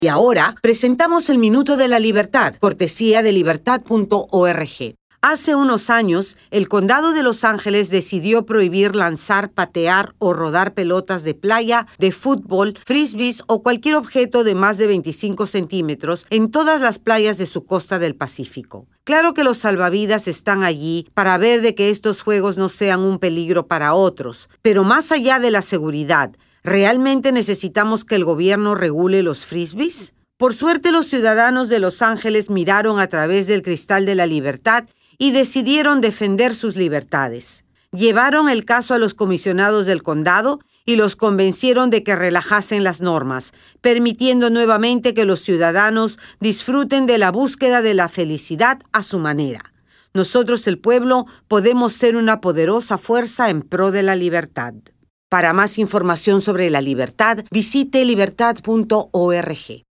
Y ahora presentamos el Minuto de la Libertad, cortesía de libertad.org. Hace unos años, el Condado de Los Ángeles decidió prohibir lanzar, patear o rodar pelotas de playa, de fútbol, frisbees o cualquier objeto de más de 25 centímetros en todas las playas de su costa del Pacífico. Claro que los salvavidas están allí para ver de que estos juegos no sean un peligro para otros, pero más allá de la seguridad, ¿realmente necesitamos que el gobierno regule los frisbees? Por suerte, los ciudadanos de Los Ángeles miraron a través del cristal de la libertad y decidieron defender sus libertades. Llevaron el caso a los comisionados del condado y los convencieron de que relajasen las normas, permitiendo nuevamente que los ciudadanos disfruten de la búsqueda de la felicidad a su manera. Nosotros, el pueblo, podemos ser una poderosa fuerza en pro de la libertad. Para más información sobre la libertad, visite libertad.org.